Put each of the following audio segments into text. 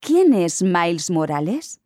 ¿Quién es Miles Morales?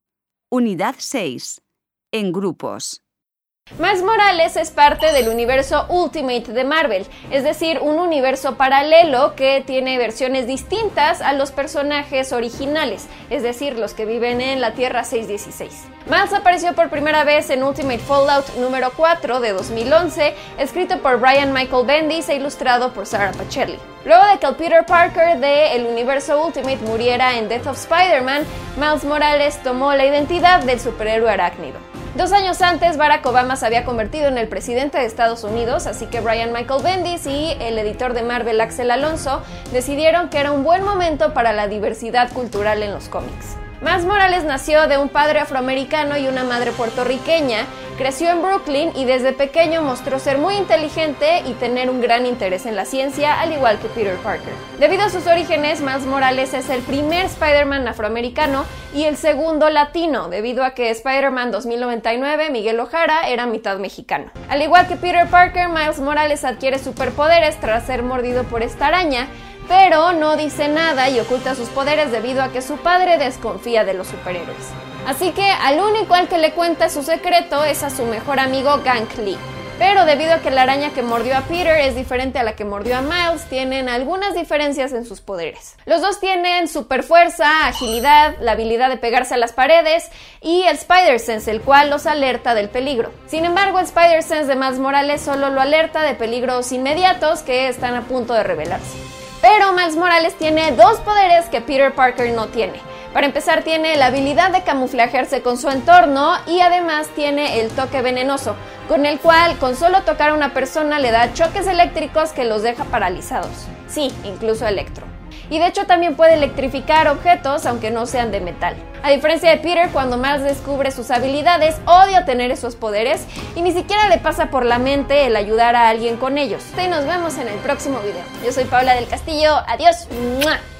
Unidad 6. En grupos. Miles Morales es parte del universo Ultimate de Marvel, es decir, un universo paralelo que tiene versiones distintas a los personajes originales, es decir, los que viven en la Tierra 616. Miles apareció por primera vez en Ultimate Fallout número 4 de 2011, escrito por Brian Michael Bendis e ilustrado por Sara Pichelli. Luego de que el Peter Parker del universo Ultimate muriera en Death of Spider-Man, Miles Morales tomó la identidad del superhéroe arácnido. 2 años antes, Barack Obama se había convertido en el presidente de Estados Unidos, así que Brian Michael Bendis y el editor de Marvel, Axel Alonso, decidieron que era un buen momento para la diversidad cultural en los cómics. Miles Morales nació de un padre afroamericano y una madre puertorriqueña, creció en Brooklyn y desde pequeño mostró ser muy inteligente y tener un gran interés en la ciencia, al igual que Peter Parker. Debido a sus orígenes, Miles Morales es el primer Spider-Man afroamericano y el segundo latino, debido a que Spider-Man 2099, Miguel O'Hara, era mitad mexicano. Al igual que Peter Parker, Miles Morales adquiere superpoderes tras ser mordido por esta araña, pero no dice nada y oculta sus poderes debido a que su padre desconfía de los superhéroes. Así que al único al que le cuenta su secreto es a su mejor amigo Gang Lee. Pero debido a que la araña que mordió a Peter es diferente a la que mordió a Miles, tienen algunas diferencias en sus poderes. Los dos tienen super fuerza, agilidad, la habilidad de pegarse a las paredes y el Spider-Sense, el cual los alerta del peligro. Sin embargo, el Spider-Sense de Miles Morales solo lo alerta de peligros inmediatos que están a punto de revelarse. Pero Miles Morales tiene 2 poderes que Peter Parker no tiene. Para empezar, tiene la habilidad de camuflajearse con su entorno y además tiene el toque venenoso, con el cual con solo tocar a una persona le da choques eléctricos que los deja paralizados. Sí, incluso Electro. Y de hecho también puede electrificar objetos aunque no sean de metal. A diferencia de Peter, cuando Miles descubre sus habilidades, odia tener esos poderes y ni siquiera le pasa por la mente el ayudar a alguien con ellos. Y nos vemos en el próximo video. Yo soy Paula del Castillo, adiós. ¡Mua!